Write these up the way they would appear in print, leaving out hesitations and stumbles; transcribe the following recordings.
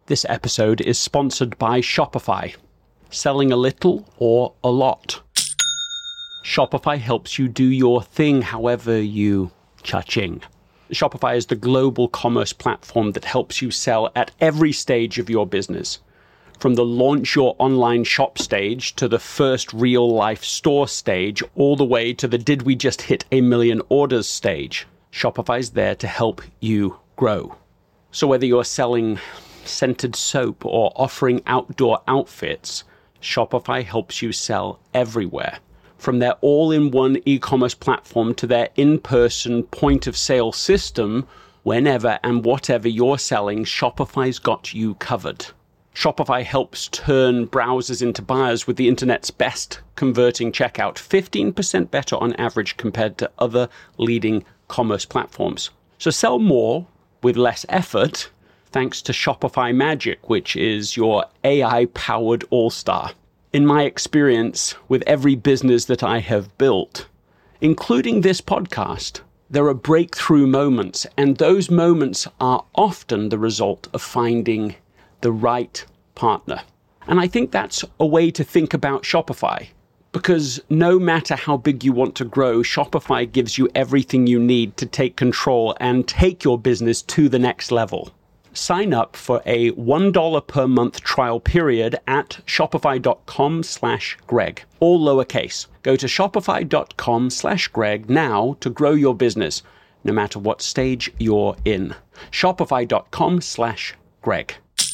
This episode is sponsored by Shopify. Selling a little or a lot? Shopify helps you do your thing however you cha-ching. Shopify is the global commerce platform that helps you sell at every stage of your business. From the launch your online shop stage to the first real-life store stage, all the way to the did we just hit 1 million orders stage, Shopify's there to help you grow. So whether you're selling scented soap or offering outdoor outfits, Shopify helps you sell everywhere. From their all-in-one e-commerce platform to their in-person point-of-sale system, whenever and whatever you're selling, Shopify's got you covered. Shopify helps turn browsers into buyers with the internet's best converting checkout, 15% better on average compared to other leading commerce platforms. So sell more with less effort thanks to Shopify Magic, which is your AI-powered all-star. In my experience with every business that I have built, including this podcast, there are breakthrough moments, and those moments are often the result of finding the right partner. And I think that's a way to think about Shopify, because no matter how big you want to grow, Shopify gives you everything you need to take control and take your business to the next level. Sign up for a $1 per month trial period at shopify.com/Greg, all lowercase. Go to shopify.com/Greg now to grow your business, no matter what stage you're in. Shopify.com/Greg.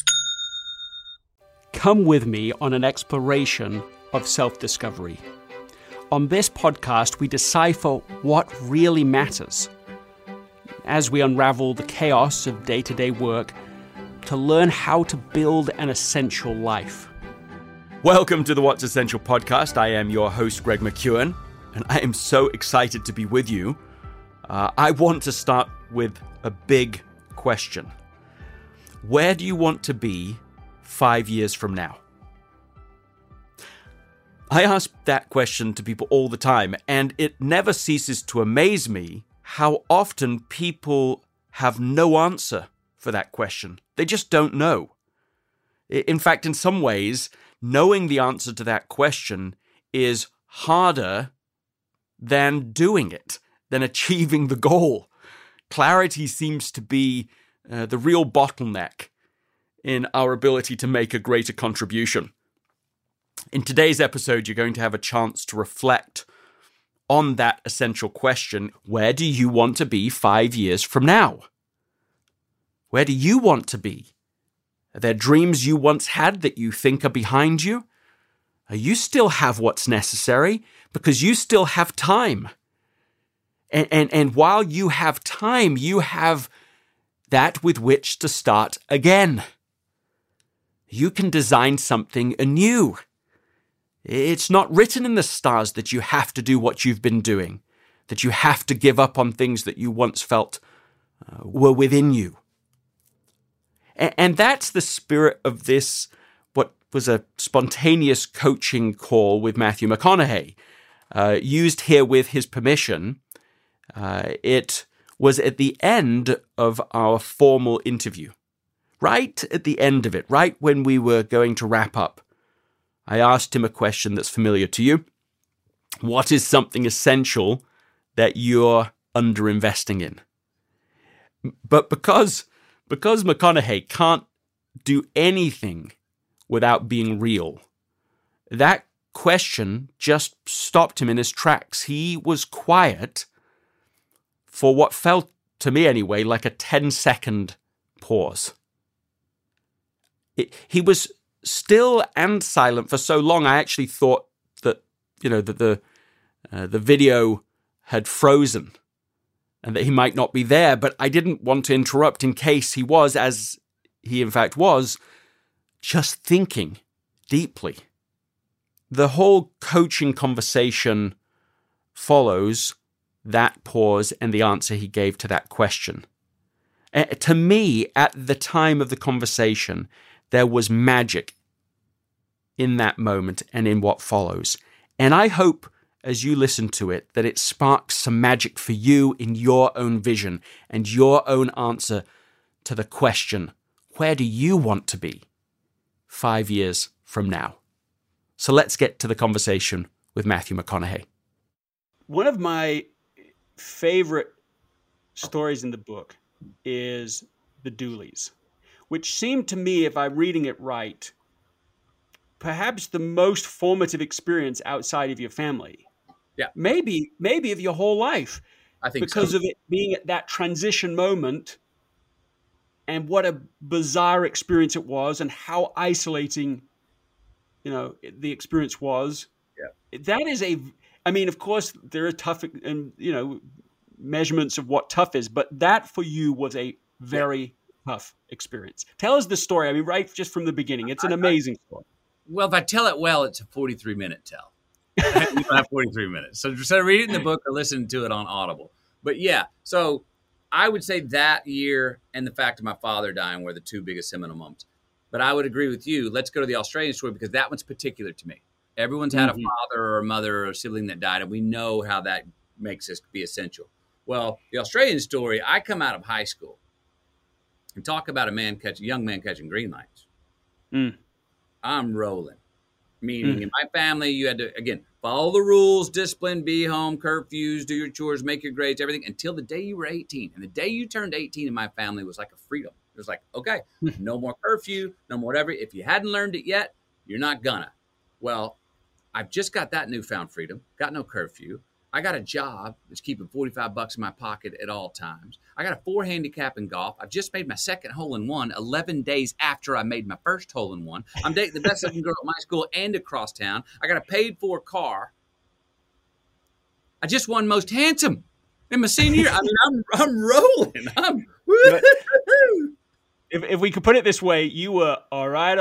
Come with me on an exploration of self-discovery. On this podcast, we decipher what really matters as we unravel the chaos of day-to-day work to learn how to build an essential life. Welcome to the What's Essential podcast. I am your host, Greg McKeown, and I am so excited to be with you. I want to start with a big question. Where do you want to be 5 years from now? I ask that question to people all the time, and it never ceases to amaze me how often people have no answer for that question. They just don't know. In fact, in some ways, knowing the answer to that question is harder than doing it, than achieving the goal. Clarity seems to be the real bottleneck in our ability to make a greater contribution. In today's episode, you're going to have a chance to reflect on that essential question. Where do you want to be 5 years from now? Where do you want to be? Are there dreams you once had that you think are behind you? You still have what's necessary because you still have time. And while you have time, you have that with which to start again. You can design something anew. It's not written in the stars that you have to do what you've been doing, that you have to give up on things that you once felt were within you. And that's the spirit of this, what was a spontaneous coaching call with Matthew McConaughey, used here with his permission. It was at the end of our formal interview, right at the end of it, right when we were going to wrap up. I asked him a question that's familiar to you. What is something essential that you're underinvesting in? But because McConaughey can't do anything without being real, that question just stopped him in his tracks. He was quiet for what felt, to me anyway, like a 10-second pause. He was still and silent for so long, I actually thought that, the video had frozen and that he might not be there, but I didn't want to interrupt in case he was, as he in fact was, just thinking deeply. The whole coaching conversation follows that pause and the answer he gave to that question. To me, at the time of the conversation, there was magic in that moment and in what follows. And I hope, as you listen to it, that it sparks some magic for you in your own vision and your own answer to the question, where do you want to be 5 years from now? So let's get to the conversation with Matthew McConaughey. One of my favorite stories in the book is the Dooleys, which seemed to me, if I'm reading it right, perhaps the most formative experience outside of your family. Yeah. Maybe of your whole life. I think because so. of it being at that transition moment, and what a bizarre experience it was, and how isolating, the experience was. Yeah. That is I mean, of course, there are tough and measurements of what tough is, but that for you was a very tough experience. Tell us the story. I mean, right just from the beginning. It's an amazing story. Well, if I tell it well, it's a 43-minute tell. We don't have 43 minutes. So read it in the book or listen to it on Audible. But yeah, so I would say that year and the fact of my father dying were the two biggest seminal moments. But I would agree with you. Let's go to the Australian story because that one's particular to me. Everyone's had a father or a mother or a sibling that died, and we know how that makes us be essential. Well, the Australian story, I come out of high school and talk about a young man catching green lights. I'm rolling. Meaning in my family, you had to, again, follow the rules, discipline, be home, curfews, do your chores, make your grades, everything until the day you were 18. And the day you turned 18 in my family was like a freedom. It was like, okay, no more curfew, no more whatever. If you hadn't learned it yet, you're not gonna. Well, I've just got that newfound freedom, got no curfew. I got a job that's keeping $45 in my pocket at all times. I got a 4 handicap in golf. I've just made my second hole-in-one 11 days after I made my first hole-in-one. I'm dating the best-looking girl at my school and across town. I got a paid-for car. I just won most handsome in my senior year. I mean, I'm rolling. If we could put it this way, you were all right.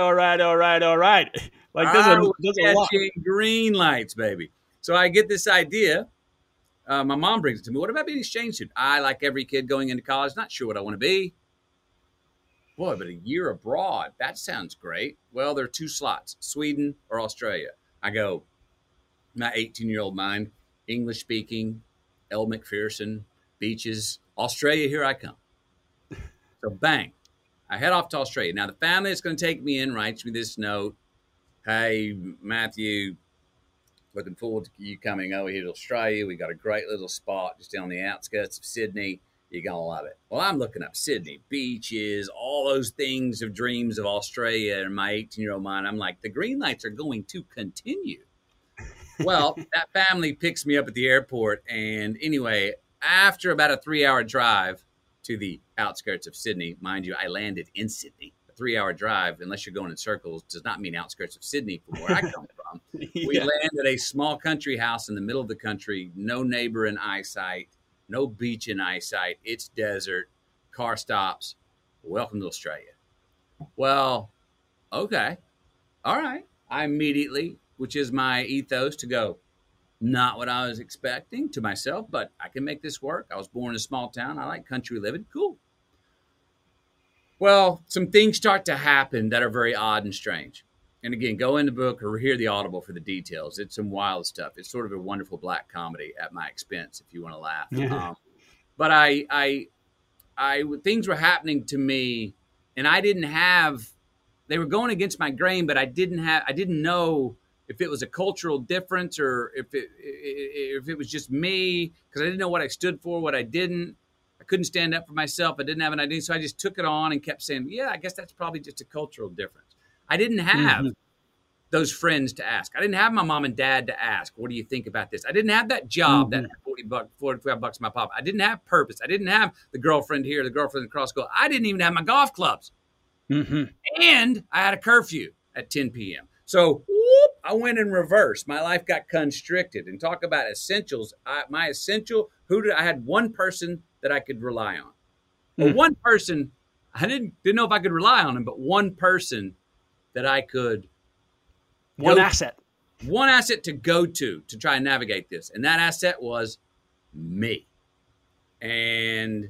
Like there's a lot. Green lights, baby. So I get this idea. My mom brings it to me. What about being an exchange student? I, like every kid going into college, not sure what I want to be. Boy, but a year abroad, that sounds great. Well, there are 2 slots, Sweden or Australia. I go, my 18-year-old mind, English speaking, Elle Macpherson, beaches, Australia, here I come. So bang, I head off to Australia. Now the family that's going to take me in writes me this note. Hey, Matthew, looking forward to you coming over here to Australia. We got a great little spot just on the outskirts of Sydney. You're going to love it. Well, I'm looking up Sydney, beaches, all those things of dreams of Australia in my 18-year-old mind. I'm like, the green lights are going to continue. Well, that family picks me up at the airport. And anyway, after about a 3-hour drive to the outskirts of Sydney, mind you, I landed in Sydney. 3-hour drive, unless you're going in circles, does not mean outskirts of Sydney from where I come from. We land at a small country house in the middle of the country, no neighbor in eyesight, no beach in eyesight. It's desert, car stops. Welcome to Australia. Well, okay. All right. I immediately, which is my ethos to go, not what I was expecting to myself, but I can make this work. I was born in a small town. I like country living. Cool. Well, some things start to happen that are very odd and strange. And again, go in the book or hear the Audible for the details. It's some wild stuff. It's sort of a wonderful black comedy at my expense, if you want to laugh. Yeah. But things were happening to me, and I didn't have. They were going against my grain, but I didn't know if it was a cultural difference or if it was just me, because I didn't know what I stood for, what I didn't. I couldn't stand up for myself. I didn't have an identity. So I just took it on and kept saying, yeah, I guess that's probably just a cultural difference. I didn't have those friends to ask. I didn't have my mom and dad to ask, what do you think about this? I didn't have that job that had $45 in my pocket. I didn't have purpose. I didn't have the girlfriend here, the girlfriend across school. I didn't even have my golf clubs. And I had a curfew at 10 p.m. So I went in reverse. My life got constricted. And talk about essentials. My essential, I had one person that I could rely on. Well, one person, I didn't know if I could rely on him, but one person that I could. One asset to go to try and navigate this. And that asset was me. And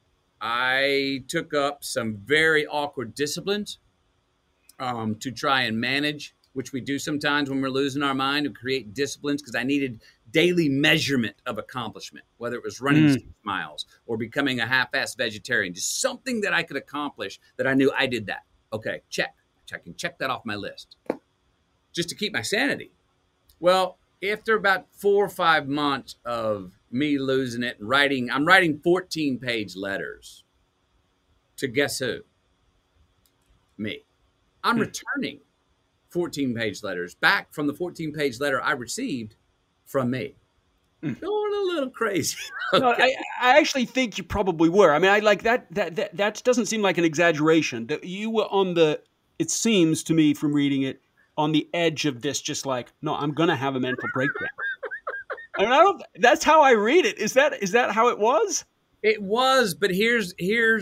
I took up some very awkward disciplines to try and manage which we do sometimes when we're losing our mind, to create disciplines, because I needed daily measurement of accomplishment, whether it was running 6 miles or becoming a half-assed vegetarian, just something that I could accomplish that I knew I did that. Okay, check. I can check that off my list just to keep my sanity. Well, after about 4 or 5 months of me losing it and I'm writing 14-page letters to guess who? Me. I'm returning 14-page letters back from the 14-page letter I received from me. Going a little crazy. Okay. No, I actually think you probably were. I mean, I like that doesn't seem like an exaggeration. That you were it seems to me from reading it, on the edge of this, just like, no, I'm going to have a mental breakdown. I mean, that's how I read it. Is that how it was? It was, but here's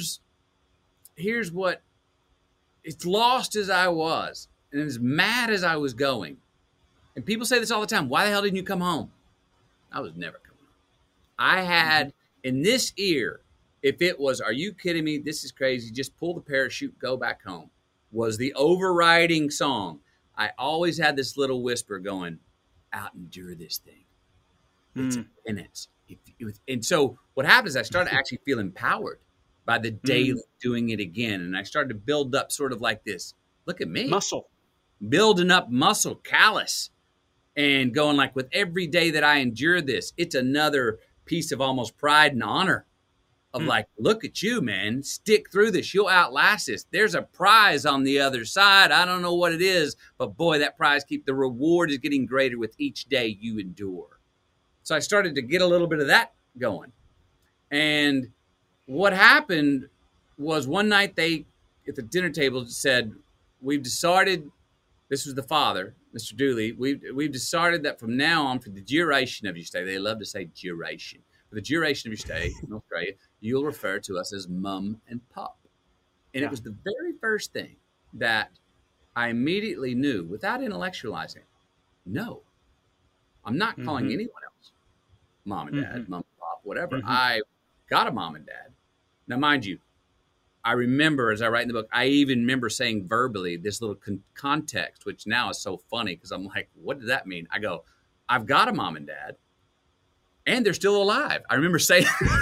what, as lost as I was and as mad as I was going. And people say this all the time. Why the hell didn't you come home? I was never coming home. I had in this ear, if it was, are you kidding me? This is crazy. Just pull the parachute, go back home, was the overriding song. I always had this little whisper going, out endure this thing. It's a penance. And so what happened is I started actually feeling empowered by the daily doing it again. And I started to build up sort of like this, look at me. Muscle. Building up muscle, callus, and going like, with every day that I endure this, it's another piece of almost pride and honor of like, look at you, man, stick through this. You'll outlast this. There's a prize on the other side. I don't know what it is, but boy, that prize the reward is getting greater with each day you endure. So I started to get a little bit of that going. And what happened was one night they, at the dinner table, said, we've decided, this was the father, Mr. Dooley, we've decided that from now on, for the duration of your stay, they love to say duration, for the duration of your stay in Australia, you'll refer to us as Mum and Pop. And it was the very first thing that I immediately knew without intellectualizing. No, I'm not calling anyone else Mom and Dad, Mum and Pop, whatever. I got a mom and dad. Now, mind you, I remember, as I write in the book, I even remember saying verbally this little context, which now is so funny because I'm like, what does that mean? I go, I've got a mom and dad, and they're still alive. I remember saying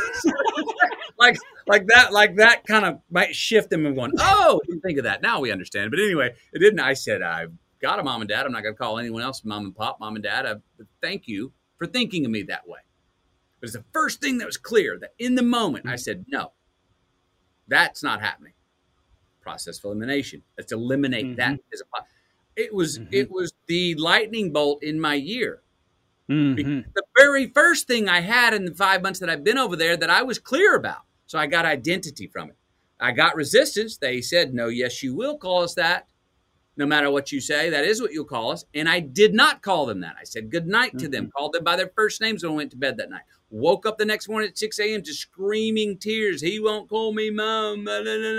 like that kind of might shift them and going, oh, didn't think of that. Now we understand. But anyway, it didn't. I said, I've got a mom and dad. I'm not going to call anyone else Mom and Pop, Mom and Dad. Thank you for thinking of me that way. But it's the first thing that was clear, that in the moment I said, no, that's not happening. Process of elimination. Let's eliminate that. It was the lightning bolt in my year. The very first thing I had in the 5 months that I've been over there that I was clear about. So I got identity from it. I got resistance. They said, no, yes, you will call us that. No matter what you say, that is what you'll call us. And I did not call them that. I said good night to them, called them by their first names when I went to bed that night. Woke up the next morning at 6 a.m. to screaming tears. He won't call me mom.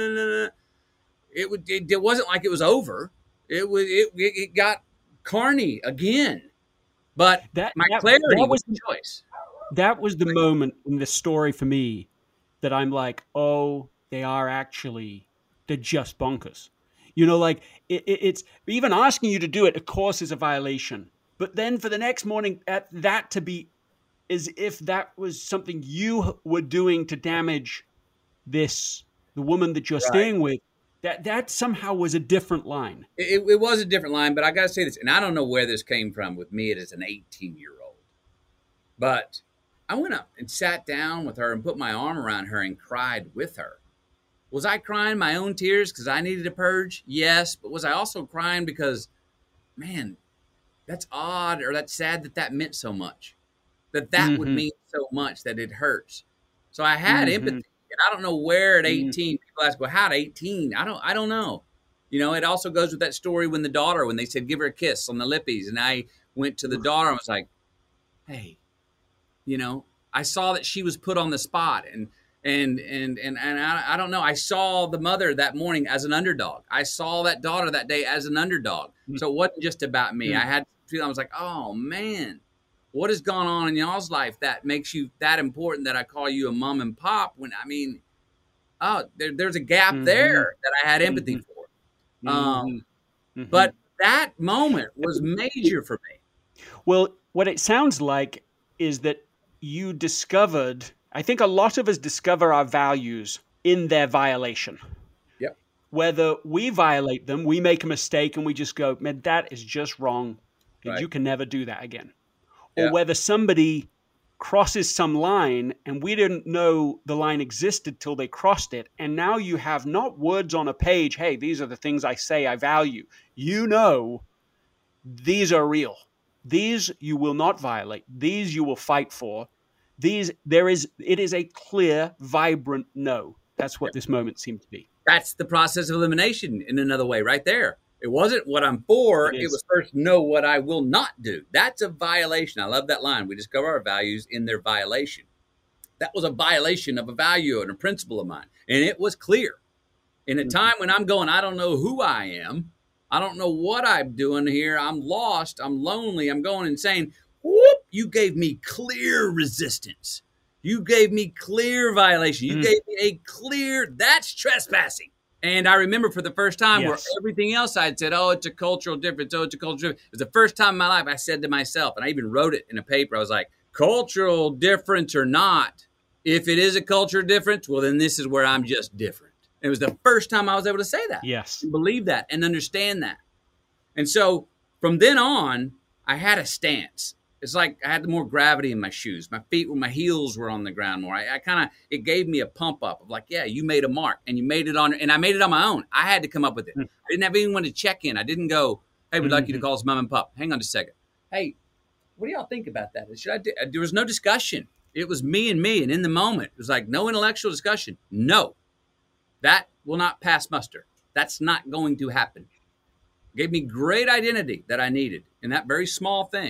It wasn't like it was over. It got carny again. But my clarity was the choice. That was the moment in the story for me that I'm like, oh, they're just bonkers. You know, like it's even asking you to do it, of course, is a violation. But then for the next morning, that to be as if that was something you were doing to damage the woman that you're staying with, that somehow was a different line. It was a different line, but I got to say this, and I don't know where this came from with me as an 18-year-old. But I went up and sat down with her and put my arm around her and cried with her. Was I crying my own tears because I needed a purge? Yes. But was I also crying because, man, that's odd or that's sad that meant so much, that would mean so much that it hurts. So I had empathy. And I don't know where at 18, people ask, well, how at 18? I don't know. You know, it also goes with that story when they said, give her a kiss on the lippies. And I went to the daughter and was like, hey, you know, I saw that she was put on the spot and I don't know. I saw the mother that morning as an underdog. I saw that daughter that day as an underdog. So it wasn't just about me. I was like, oh man, what has gone on in y'all's life that makes you that important that I call you a mom and pop when, I mean, there's a gap there that I had empathy for. But that moment was major for me. Well, what it sounds like is that you discovered, I think a lot of us discover our values in their violation. Yep. Whether we violate them, we make a mistake and we just go, man, that is just wrong. And Right. you can never do that again. Yeah. Or whether somebody crosses some line and we didn't know the line existed till they crossed it. And now you have not words on a page, hey, these are the things I say I value. You know, these are real. These you will not violate. These you will fight for. It is a clear, vibrant no. That's what this moment seemed to be. That's the process of elimination in another way right there. It wasn't what I'm for. It It is. was first know what I will not do. That's a violation. I love that line. We discover our values in their violation. That was a violation of a value and a principle of mine. And it was clear. In a time when I'm going, I don't know who I am. I don't know what I'm doing here. I'm lost. I'm lonely. I'm going and saying, whoop, you gave me clear resistance. You gave me clear violation. You gave me a clear, that's trespassing. And I remember for the first time where everything else I'd said, oh, it's a cultural difference. Oh, it's a cultural difference. It was the first time in my life I said to myself, and I even wrote it in a paper, I was like, cultural difference or not, if it is a cultural difference, well, then this is where I'm just different. It was the first time I was able to say that. Yes. And believe that and understand that. And so from then on, I had a stance. It's like I had more gravity in my shoes. My heels were on the ground more. I kind of, it gave me a pump up of like, yeah, you made a mark and you made it on, and I made it on my own. I had to come up with it. I didn't have anyone to check in. I didn't go, hey, we'd like you to call us mom and pop. Hang on just a second. Hey, what do y'all think about that? Should I do? There was no discussion. It was me. And in the moment, it was like no intellectual discussion. No, that will not pass muster. That's not going to happen. It gave me great identity that I needed in that very small thing.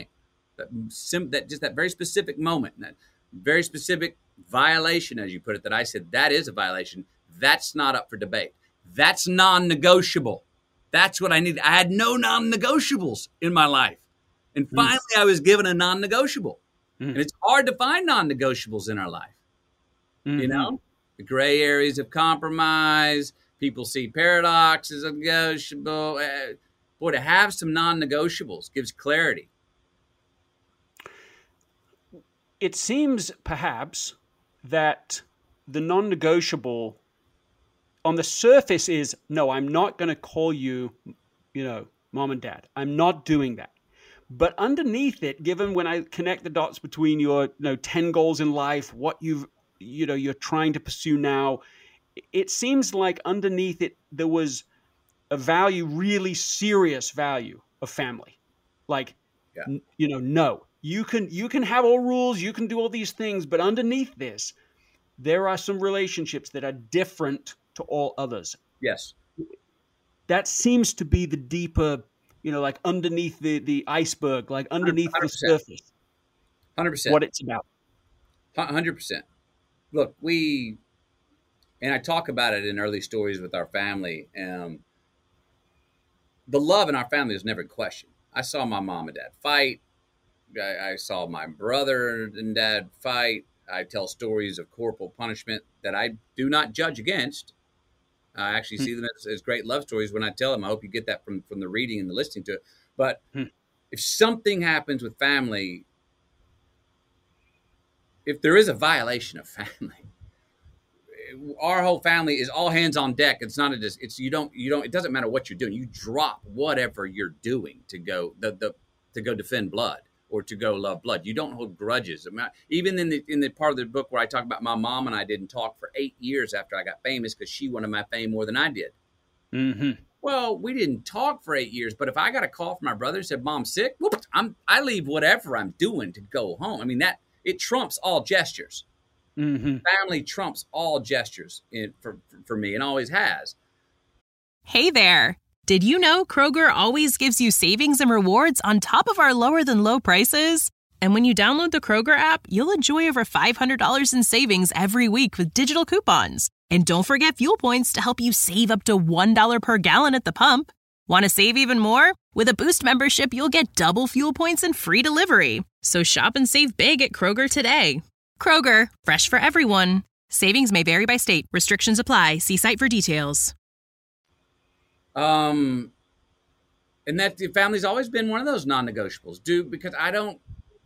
That very specific moment, that very specific violation, as you put it, that I said, that is a violation. That's not up for debate. That's non-negotiable. That's what I needed. I had no non-negotiables in my life. And finally, I was given a non-negotiable. And it's hard to find non-negotiables in our life. You know, the gray areas of compromise, people see paradox as negotiable. Boy, to have some non-negotiables gives clarity. It seems perhaps that the non-negotiable on the surface is, no, I'm not going to call you, mom and dad. I'm not doing that. But underneath it, given when I connect the dots between your 10 goals in life, what you're trying to pursue now, it seems like underneath it, there was a value, really serious value of family. Like, no. You can have all rules, you can do all these things, but underneath this, there are some relationships that are different to all others. Yes. That seems to be the deeper, like underneath the iceberg, like underneath 100%. the surface. 100%. What it's about. 100%. Look, and I talk about it in early stories with our family. The love in our family was never in question. I saw my mom and dad fight. I saw my brother and dad fight. I tell stories of corporal punishment that I do not judge against. I actually see them as great love stories when I tell them. I hope you get that from the reading and the listening to it. But if something happens with family, if there is a violation of family, our whole family is all hands on deck. It's not it doesn't matter what you're doing. You drop whatever you're doing to go to go defend blood or to go love blood. You don't hold grudges. I mean, even in the part of the book where I talk about my mom and I didn't talk for 8 years after I got famous because she wanted my fame more than I did. Mm-hmm. Well, we didn't talk for 8 years, but if I got a call from my brother and said, Mom's sick, I leave whatever I'm doing to go home. I mean, that it trumps all gestures. Mm-hmm. Family trumps all gestures for me and always has. Hey there. Did you know Kroger always gives you savings and rewards on top of our lower than low prices? And when you download the Kroger app, you'll enjoy over $500 in savings every week with digital coupons. And don't forget fuel points to help you save up to $1 per gallon at the pump. Want to save even more? With a Boost membership, you'll get double fuel points and free delivery. So shop and save big at Kroger today. Kroger, fresh for everyone. Savings may vary by state. Restrictions apply. See site for details. And that the family's always been one of those non-negotiables, dude, because I don't,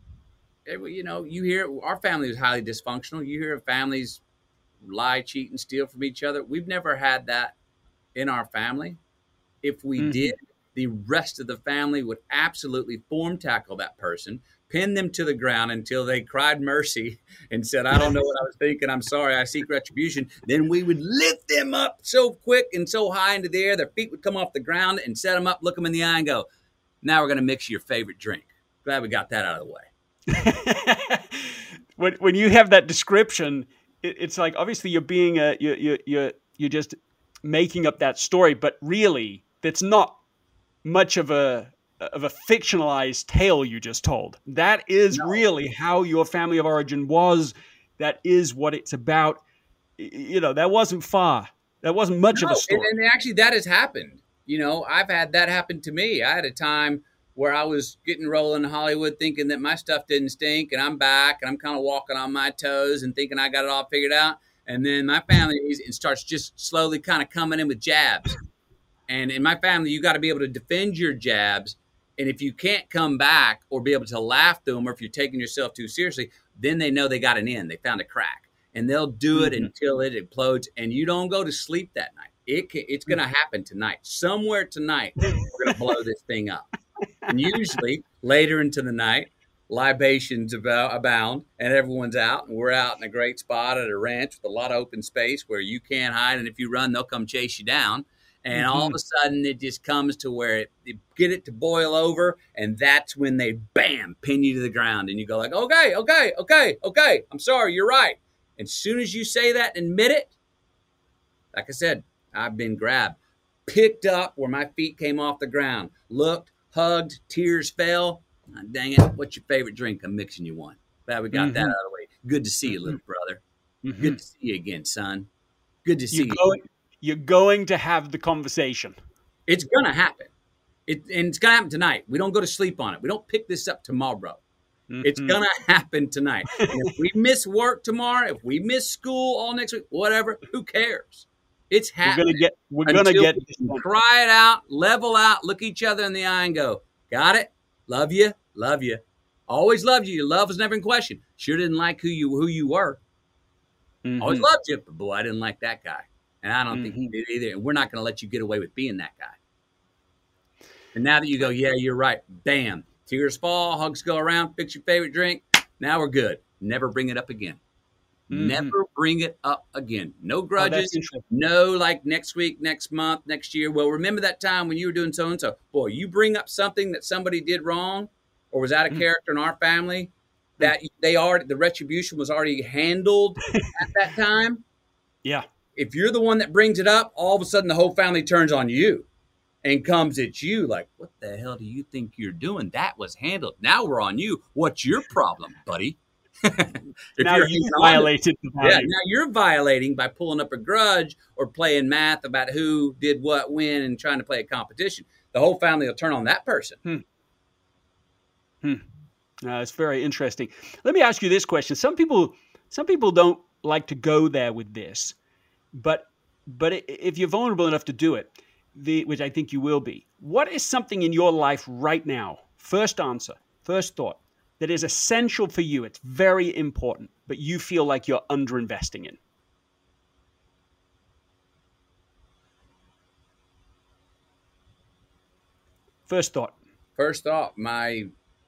you know, you hear our family is highly dysfunctional. You hear of families lie, cheat, and steal from each other. We've never had that in our family. If we did, the rest of the family would absolutely form tackle that person, pin them to the ground until they cried mercy and said, I don't know what I was thinking. I'm sorry. I seek retribution. Then we would lift them up so quick and so high into the air, their feet would come off the ground and set them up, look them in the eye and go, now we're going to mix your favorite drink. Glad we got that out of the way. when you have that description, it's like, obviously you're being you're just making up that story, but really that's not much of a fictionalized tale you just told. That is really how your family of origin was. That is what it's about. You know, that wasn't far. That wasn't much of a story. And actually that has happened. You know, I've had that happen to me. I had a time where I was getting rolling in Hollywood thinking that my stuff didn't stink, and I'm back and I'm kind of walking on my toes and thinking I got it all figured out. And then my family starts just slowly kind of coming in with jabs. And in my family, you got to be able to defend your jabs. And if you can't come back or be able to laugh through them, or if you're taking yourself too seriously, then they know they got an end. They found a crack. And they'll do it until it implodes. And you don't go to sleep that night. It's going to happen tonight. Somewhere tonight, we're going to blow this thing up. And usually, later into the night, libations abound, and everyone's out. And we're out in a great spot at a ranch with a lot of open space where you can't hide. And if you run, they'll come chase you down. And all of a sudden, it just comes to where they get it to boil over, and that's when they, bam, pin you to the ground. And you go like, okay, I'm sorry, you're right. And as soon as you say that and admit it, like I said, I've been grabbed, picked up where my feet came off the ground, looked, hugged, tears fell. Oh, dang it, what's your favorite drink? I'm mixing you one. Glad we got that out of the way. Good to see you, little brother. Good to see you again, son. Good to see you. You're going to have the conversation. It's going to happen. And it's going to happen tonight. We don't go to sleep on it. We don't pick this up tomorrow. It's going to happen tonight. And if we miss work tomorrow, if we miss school all next week, whatever, who cares? It's happening. We're going to get cry it out, level out, look each other in the eye and go, got it? Love you. Love you. Always loved you. Your love was never in question. Sure didn't like who you were. Always loved you, but boy, I didn't like that guy. And I don't think he did either. And we're not going to let you get away with being that guy. And now that you go, yeah, you're right. Bam. Tears fall, hugs go around, fix your favorite drink. Now we're good. Never bring it up again. Never bring it up again. No grudges. No, like next week, next month, next year. Well, remember that time when you were doing so-and-so. Boy, you bring up something that somebody did wrong or was out of character in our family, that the retribution was already handled at that time. Yeah. If you're the one that brings it up, all of a sudden the whole family turns on you and comes at you like, what the hell do you think you're doing? That was handled. Now we're on you. What's your problem, buddy? Now you violated the value. Yeah, now you're violating by pulling up a grudge or playing math about who did what when and trying to play a competition. The whole family will turn on that person. It's very interesting. Let me ask you this question. Some people don't like to go there with this. But if you're vulnerable enough to do it, which I think you will be, what is something in your life right now, first answer, first thought, that is essential for you? It's very important, but you feel like you're underinvesting in. First thought. First thought, my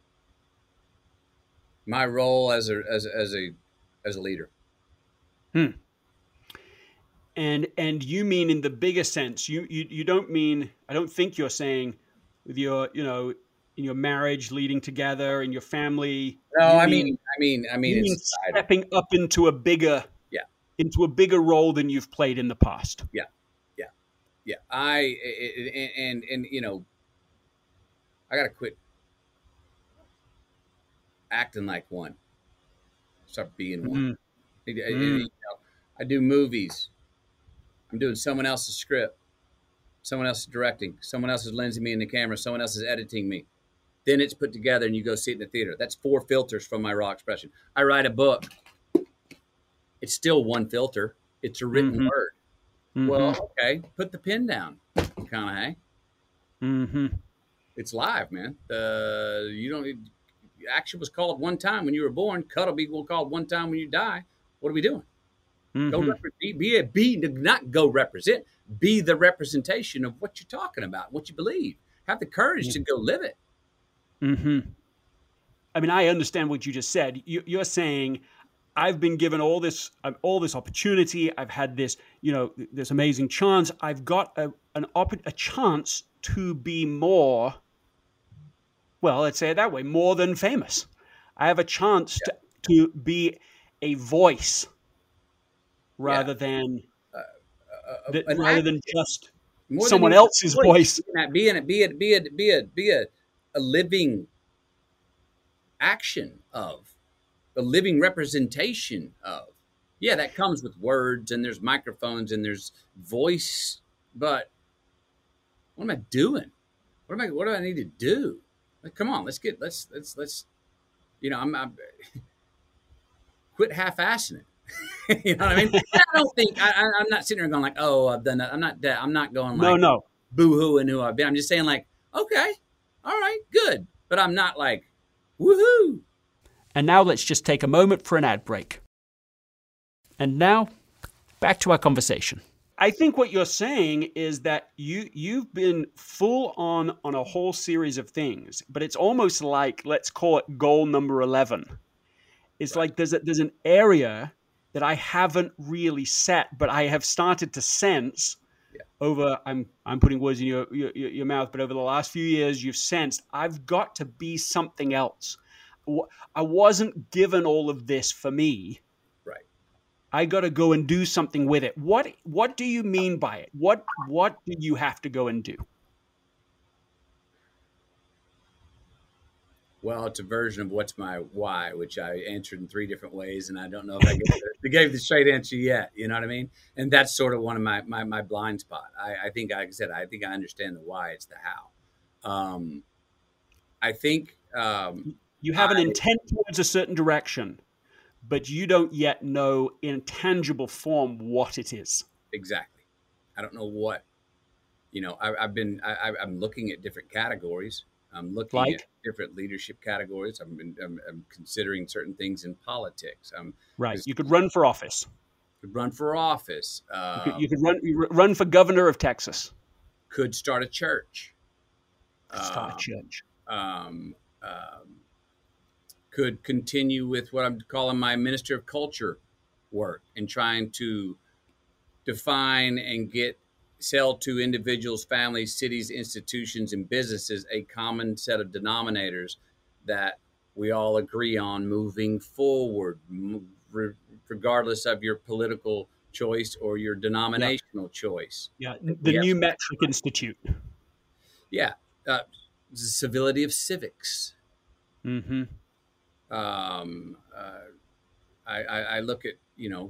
role as a leader. And you mean in the bigger sense, you don't mean, I don't think you're saying with your, in your marriage, leading together, in your family. No, I mean, stepping up into a bigger role than you've played in the past. Yeah. I got to quit acting like one. Start being one. I do movies. I'm doing someone else's script. Someone else is directing. Someone else is lensing me in the camera. Someone else is editing me. Then it's put together and you go see it in the theater. That's 4 filters from my raw expression. I write a book. It's still one filter. It's a written word. Well, okay, put the pen down, McConaughey. It's live, man. You don't need, action was called one time when you were born. Cut will be called one time when you die. What are we doing? Go not go represent. Be the representation of what you're talking about, what you believe. Have the courage to go live it. I mean, I understand what you just said. You're saying, I've been given all this opportunity. I've had this, this amazing chance. I've got a chance to be more. Well, let's say it that way, more than famous. I have a chance to be a voice rather than just someone else's voice. Be a living action of, a living representation of. Yeah, that comes with words and there's microphones and there's voice, but what am I doing? What do I need to do? Like, come on, let's I'm quit half-assing it. You know what I mean? I don't think I'm not sitting there going like, oh, I've done that. I'm not going like boo-hooing who I've been. I'm just saying like, okay, all right, good. But I'm not like, woohoo. And now let's just take a moment for an ad break. And now, back to our conversation. I think what you're saying is that you've been full on a whole series of things, but it's almost like, let's call it goal number 11. It's like there's an area that I haven't really set, but I have started to sense over, I'm putting words in your mouth, but over the last few years, you've sensed I've got to be something else. I wasn't given all of this for me. Right. I got to go and do something with it. What do you mean by it? What do you have to go and do? Well, it's a version of what's my why, which I answered in 3 different ways, and I don't know if I gave the straight answer yet. You know what I mean? And that's sort of one of my blind spot. I think, like I said, I think I understand the why. It's the how. I think you have an intent towards a certain direction, but you don't yet know in tangible form what it is. Exactly. I don't know what. I'm looking at different categories. I'm looking at different leadership categories. I'm considering certain things in politics. Right. You could run for office. Run for office. You could run for governor of Texas. Could start a church. Could continue with what I'm calling my minister of culture work and trying to define and sell to individuals, families, cities, institutions, and businesses a common set of denominators that we all agree on moving forward, regardless of your political choice or your denominational choice. Yeah, the New Metric Institute. Yeah, the civility of civics. Mm-hmm. I look at,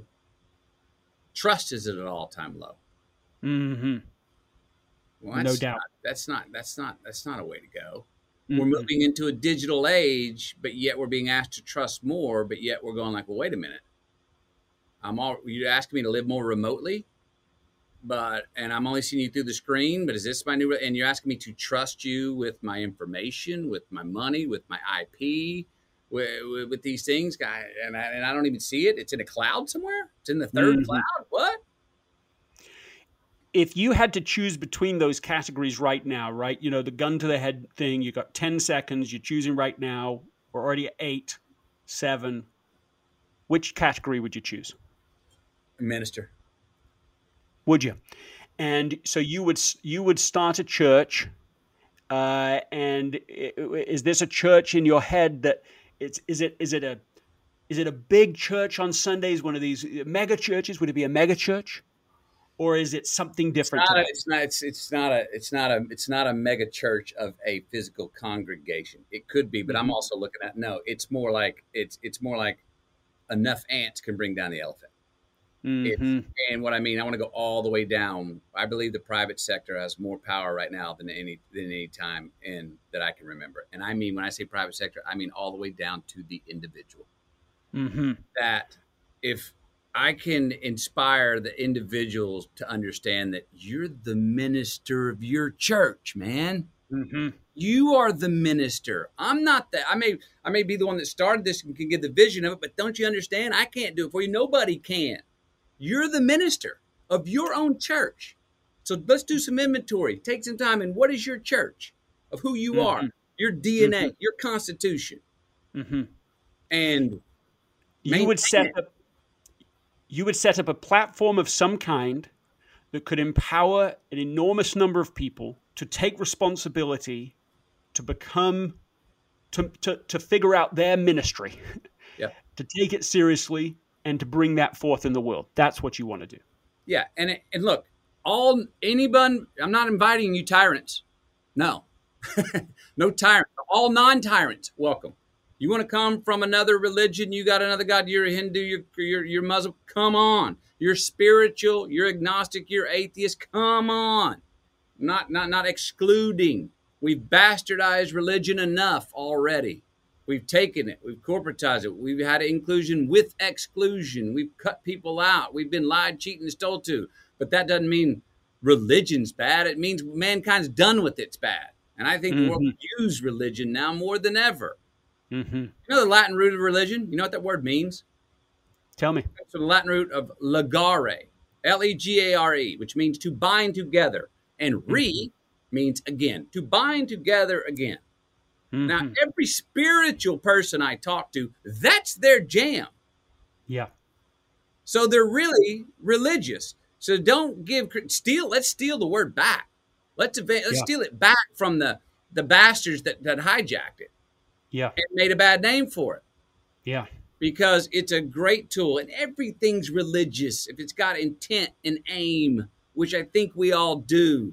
trust is at an all-time low. Mm-hmm. Well, no doubt. That's not a way to go. Mm-hmm. We're moving into a digital age, but yet we're being asked to trust more, but yet we're going like, well, wait a minute. You're asking me to live more remotely, and I'm only seeing you through the screen, but is this my new, and you're asking me to trust you with my information, with my money, with my IP, with these things, and I don't even see it. It's in a cloud somewhere. It's in the third cloud. What? If you had to choose between those categories right now, right? The gun to the head thing, you got 10 seconds, you're choosing right now. We're already at 8, 7. Which category would you choose? Minister. Would you? And so you would start a church, and is this a church in your head that is it a big church on Sundays, one of these mega churches? Would it be a mega church? Or is it something different? It's not a mega church of a physical congregation. It could be, but I'm also looking at it's more like enough ants can bring down the elephant. Mm-hmm. And what I mean, I want to go all the way down. I believe the private sector has more power right now than any time that I can remember. And I mean, when I say private sector, I mean all the way down to the individual. Mm-hmm. That if I can inspire the individuals to understand that you're the minister of your church, man. Mm-hmm. You are the minister. I'm not the. I may be the one that started this and can give the vision of it, but don't you understand? I can't do it for you. Nobody can. You're the minister of your own church. So let's do some inventory. Take some time. And what is your church? Of who you are, your DNA, your constitution, and you would set up a platform of some kind that could empower an enormous number of people to take responsibility, to become, to figure out their ministry, to take it seriously, and to bring that forth in the world. That's what you want to do. Yeah, and look, anyone. I'm not inviting you tyrants. No, no tyrants. All non-tyrants, welcome. You want to come from another religion? You got another God. You're a Hindu. You're Muslim. Come on. You're spiritual. You're agnostic. You're atheist. Come on. Not excluding. We've bastardized religion enough already. We've taken it. We've corporatized it. We've had inclusion with exclusion. We've cut people out. We've been lied, cheated, and stole to. But that doesn't mean religion's bad. It means mankind's done with it's bad. And I think the world use religion now more than ever. You know the Latin root of religion? You know what that word means? Tell me. It's from the Latin root of legare, Legare, which means to bind together. And means again, to bind together again. Now, every spiritual person I talk to, that's their jam. Yeah. So they're really religious. So don't let's steal the word back. Let's steal it back from the bastards that hijacked it. Yeah. And made a bad name for it. Yeah. Because it's a great tool and everything's religious if it's got intent and aim, which I think we all do.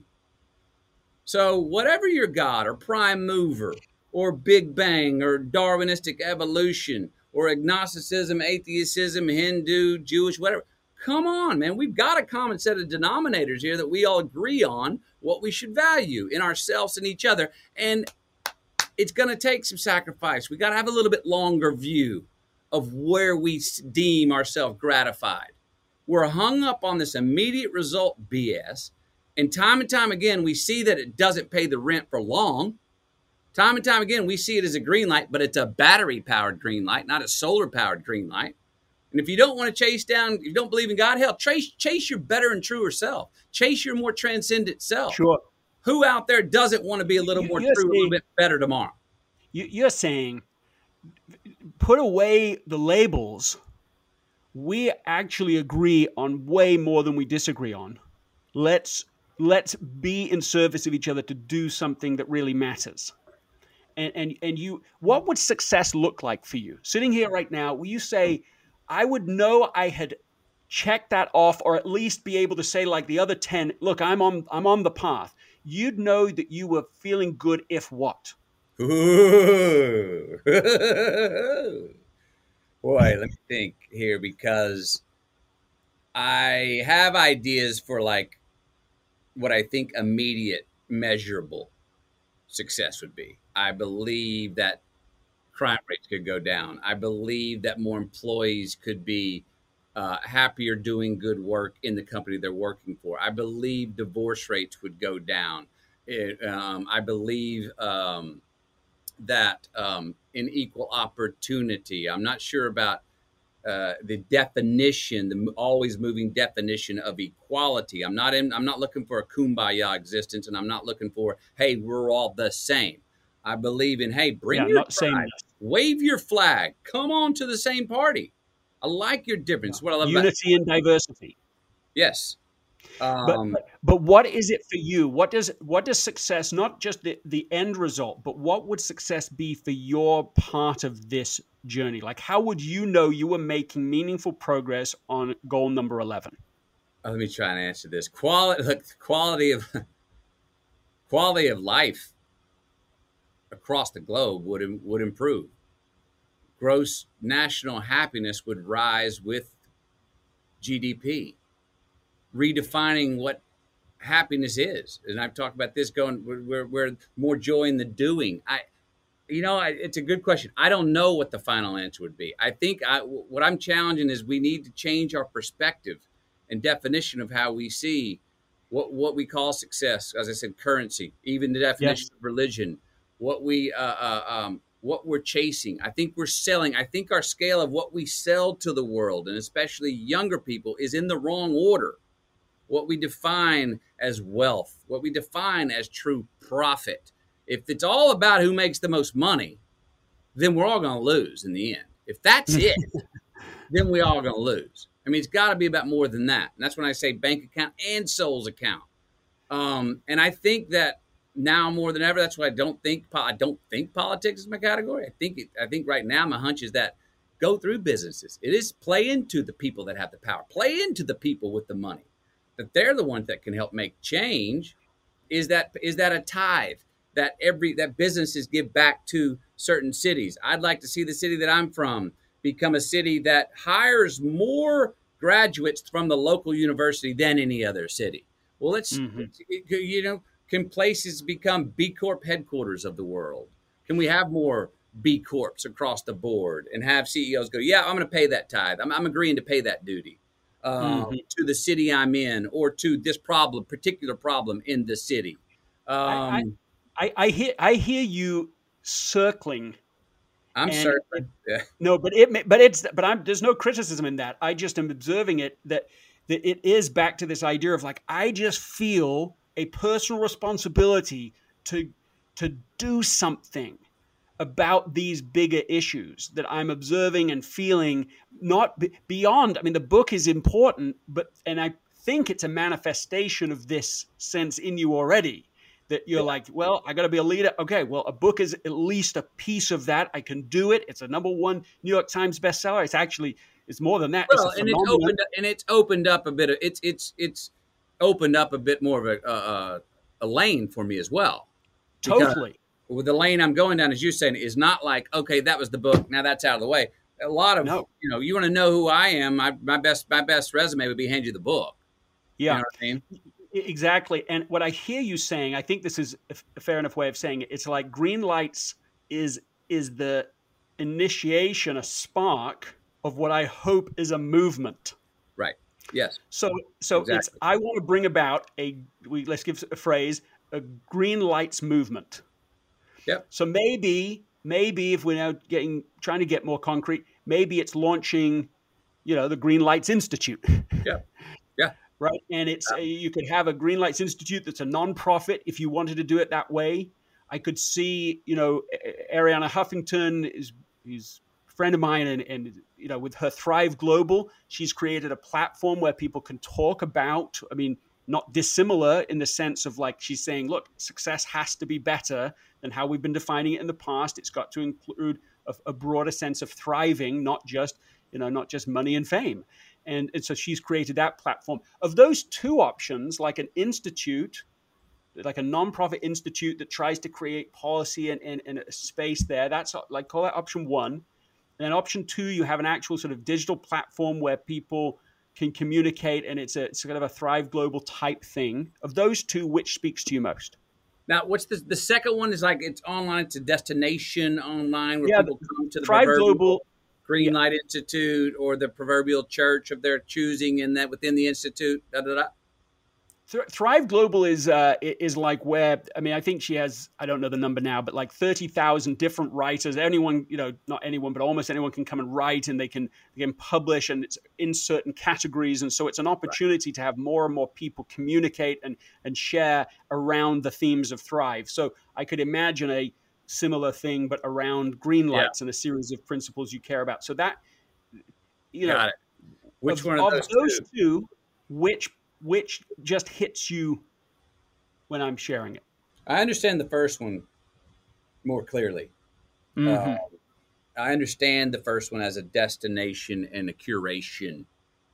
So whatever your God or prime mover or Big Bang or Darwinistic evolution or agnosticism, atheism, Hindu, Jewish, whatever, come on, man. We've got a common set of denominators here that we all agree on what we should value in ourselves and each other. And it's going to take some sacrifice. We got to have a little bit longer view of where we deem ourselves gratified. We're hung up on this immediate result BS. And time again, we see that it doesn't pay the rent for long. Time and time again, we see it as a green light, but it's a battery-powered green light, not a solar-powered green light. And if you don't want to chase down, if you don't believe in God, hell, chase your better and truer self. Chase your more transcendent self. Sure. Who out there doesn't want to be a little more true, a little bit better tomorrow? You're saying, put away the labels. We actually agree on way more than we disagree on. Let's be in service of each other to do something that really matters. And you, what would success look like for you? Sitting here right now, will you say, I would know I had checked that off, or at least be able to say, like the other 10, look, I'm on the path. You'd know that you were feeling good if what? Ooh. Boy, let me think here, because I have ideas for like what I think immediate measurable success would be. I believe that crime rates could go down. I believe that more employees could be happier doing good work in the company they're working for. I believe divorce rates would go down. I believe that in equal opportunity, I'm not sure about the definition, the always moving definition of equality. I'm not looking for a kumbaya existence, and I'm not looking for, hey, we're all the same. I believe in, hey, bring your pride, wave your flag, come on to the same party. I like your difference. What I love unity and diversity. Yes. But what is it for you? What does success, not just the end result, but what would success be for your part of this journey? Like, how would you know you were making meaningful progress on goal number 11? Let me try and answer this. Quality of life across the globe would improve. Gross national happiness would rise with GDP. Redefining what happiness is. And I've talked about this going where more joy in the doing. It's a good question. I don't know what the final answer would be. I think what I'm challenging is we need to change our perspective and definition of how we see what we call success, as I said, currency, even the definition of religion, what we're chasing. I think we're selling. I think our scale of what we sell to the world, and especially younger people, is in the wrong order. What we define as wealth, what we define as true profit. If it's all about who makes the most money, then we're all going to lose in the end. If that's it, then we're all going to lose. I mean, it's got to be about more than that. And that's when I say bank account and soul's account. And I think that now more than ever, that's why I don't think politics is my category. I think right now my hunch is that go through businesses. It is play into the people that have the power, play into the people with the money, that they're the ones that can help make change. Is that a tithe that businesses give back to certain cities? I'd like to see the city that I'm from become a city that hires more graduates from the local university than any other city. Well, can places become B Corp headquarters of the world? Can we have more B Corps across the board and have CEOs go, yeah, I'm going to pay that tithe. I'm agreeing to pay that duty to the city I'm in, or to this particular problem in the city. I hear you circling. I'm circling. No, but there's no criticism in that. I just am observing it that it is back to this idea of like, I just feel a personal responsibility to do something about these bigger issues that I'm observing and feeling, not beyond. I mean, the book is important, and I think it's a manifestation of this sense in you already, that you're like, well, I got to be a leader. Okay, well, a book is at least a piece of that. I can do it. It's a #1 New York Times bestseller. It's more than that. Well, it's opened up a bit of it's opened up a bit more of a lane for me as well. Totally. With the lane I'm going down, as you're saying, is not like, okay, that was the book, now that's out of the way. A lot of you want to know who I am. My best resume would be hand you the book. Yeah, you know what I mean? Exactly. And what I hear you saying, I think this is a fair enough way of saying it. It's like green lights is the initiation, a spark of what I hope is a movement. Right. Yes. So exactly. It's, I want to bring about let's give a phrase, a green lights movement. Yep. So maybe if we're now trying to get more concrete, maybe it's launching, the Green Lights Institute. Yeah. Yeah. Right. And you could have a Green Lights Institute that's a nonprofit if you wanted to do it that way. I could see, Arianna Huffington is a friend of mine, and with her Thrive Global, she's created a platform where people can talk about, not dissimilar in the sense of like, she's saying, look, success has to be better than how we've been defining it in the past. It's got to include a broader sense of thriving, not just money and fame. And so she's created that platform. Of those two options, like an institute, like a nonprofit institute that tries to create policy and a space there, that's like, call that option 1. And then option 2, you have an actual sort of digital platform where people can communicate, and it's kind of a Thrive Global type thing. Of those two, which speaks to you most? Now, what's the second one? Is like it's online, it's a destination online where people come to the Thrive Global Green Light Institute or the proverbial church of their choosing, and that within the institute. Thrive Global is like where, I think she has, I don't know the number now, but like 30,000 different writers. Anyone, not anyone, but almost anyone can come and write, and they can publish, and it's in certain categories. And so it's an opportunity to have more and more people communicate and share around the themes of Thrive. So I could imagine a similar thing, but around green lights and a series of principles you care about. So that, Got it. Which one of those two, which just hits you when I'm sharing it? I understand the first one more clearly. Mm-hmm. I understand the first one as a destination and a curation.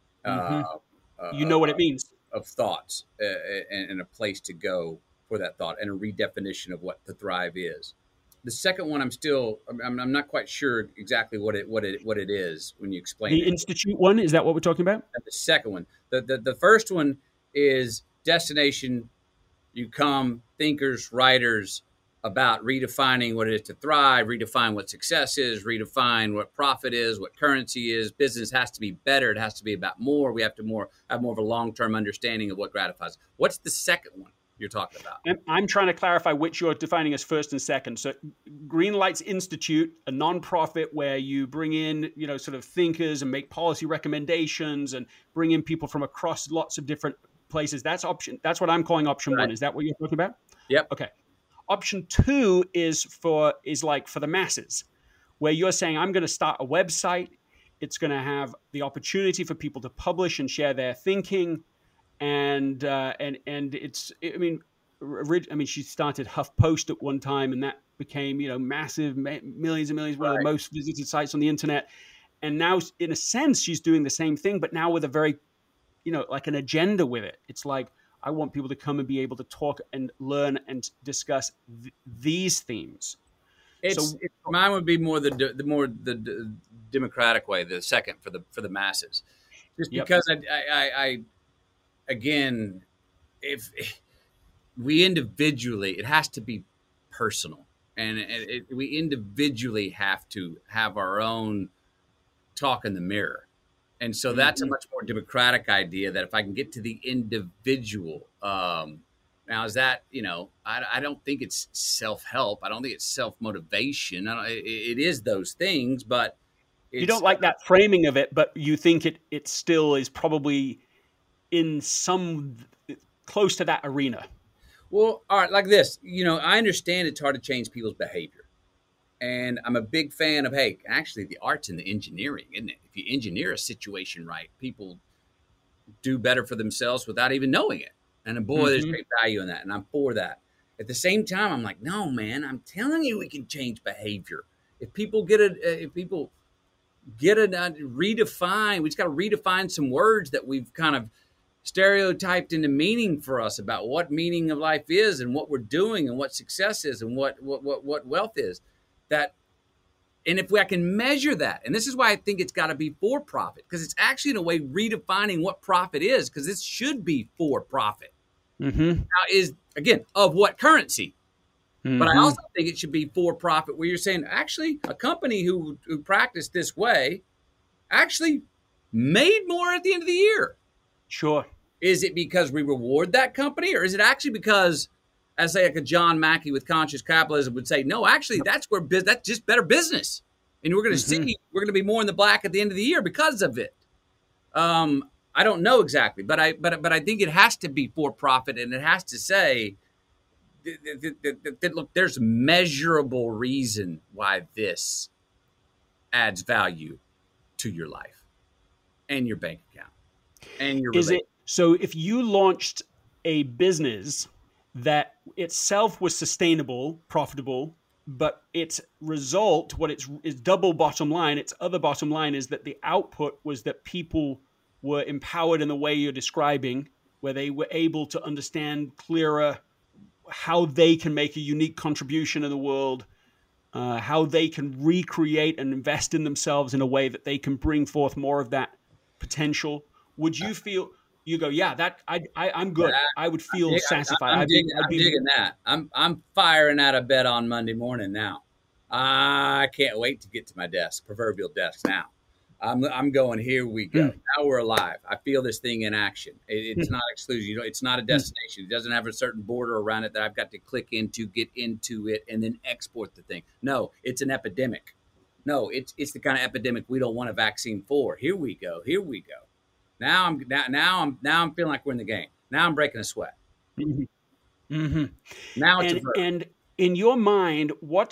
You know what it means. Of thoughts and a place to go for that thought, and a redefinition of what the Thrive is. The second one, I'm not quite sure exactly what it is when you explain the it. Institute one, is that what we're talking about? The second one, the first one is destination. You come, thinkers, writers, about redefining what it is to thrive, redefine what success is, redefine what profit is, what currency is. Business has to be better. It has to be about more. We have to have more of a long-term understanding of what gratifies. What's the second one you're talking about? I'm trying to clarify which you're defining as first and second. So Green Lights Institute, a nonprofit where you bring in, sort of thinkers and make policy recommendations and bring in people from across lots of different places. That's what I'm calling option one. Is that what you're talking about? Yep. Okay. Option two is for the masses, where you're saying, I'm going to start a website. It's going to have the opportunity for people to publish and share their thinking. And it's, she started HuffPost at one time, and that became, massive, millions and millions, one of the most visited sites on the internet. And now, in a sense, she's doing the same thing, but now with a very, like an agenda with it. It's like, I want people to come and be able to talk and learn and discuss these themes. Mine would be more the democratic way, the second for the masses, just because I again, if we individually, it has to be personal, and we individually have to have our own talk in the mirror. And so that's a much more democratic idea, that if I can get to the individual, now is that, I don't think it's self-help. I don't think it's self-motivation. It is those things, but you don't like that framing of it, but you think it still is probably in some close to that arena. Well, all right, like this, I understand it's hard to change people's behavior. And I'm a big fan of, actually the art's in the engineering, isn't it? If you engineer a situation right, people do better for themselves without even knowing it. And boy, there's great value in that. And I'm for that. At the same time, I'm like, no, man, I'm telling you, we can change behavior. If people redefine, we just got to redefine some words that we've kind of stereotyped into meaning for us about what meaning of life is and what we're doing and what success is and what wealth is. And if I can measure that, and this is why I think it's got to be for profit, because it's actually in a way redefining what profit is, because this should be for profit. Now is, again, of what currency? But I also think it should be for profit, where you're saying, actually, a company who practiced this way actually made more at the end of the year. Sure. Is it because we reward that company, or is it actually because, as say like a John Mackey with Conscious Capitalism would say, no, actually, that's just better business, and we're going to we're going to be more in the black at the end of the year because of it. I don't know exactly, but I think it has to be for profit, and it has to say that look, there's measurable reason why this adds value to your life and your bank account and your relationship. So if you launched a business that itself was sustainable, profitable, but its result, is double bottom line, its other bottom line is that the output was that people were empowered in the way you're describing, where they were able to understand clearer how they can make a unique contribution in the world, how they can recreate and invest in themselves in a way that they can bring forth more of that potential. Would you feel... You go, yeah, that I'm good. I would feel satisfied. I'm digging that. I'm firing out of bed on Monday morning now. I can't wait to get to my desk, proverbial desk now. I'm going, here we go. Now we're alive. I feel this thing in action. It's not exclusive. It's not a destination. It doesn't have a certain border around it that I've got to click into, get into it, and then export the thing. No, it's an epidemic. No, it's the kind of epidemic we don't want a vaccine for. Here we go. Here we go. Now I'm feeling like we're in the game. Now I'm breaking a sweat. Now it's and in your mind,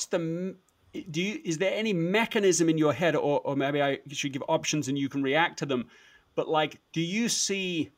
is there any mechanism in your head, or maybe I should give options and you can react to them, but like, do you see,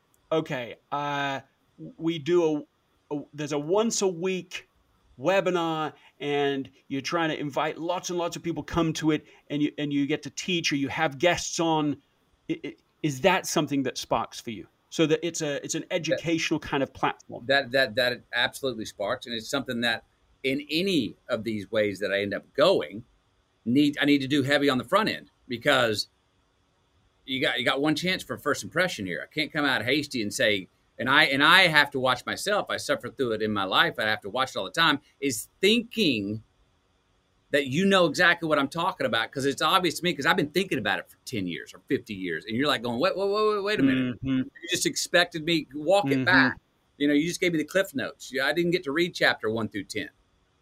we do there's a once a week webinar and you're trying to invite lots and lots of people come to it, and you get to teach, or you have guests on. Is that something that sparks for you? So that it's an educational kind of platform. That absolutely sparks, and it's something that in any of these ways that I end up going, I need to do heavy on the front end, because you got one chance for first impression here. I can't come out hasty and say, and I have to watch myself. I suffer through it in my life. I have to watch it all the time. Is thinking that you know exactly what I'm talking about, because it's obvious to me, because I've been thinking about it for 10 years or 50 years, and you're like going, wait a minute. Mm-hmm. You just expected me to walk it back. You just gave me the cliff notes. I didn't get to read chapter 1 through 10.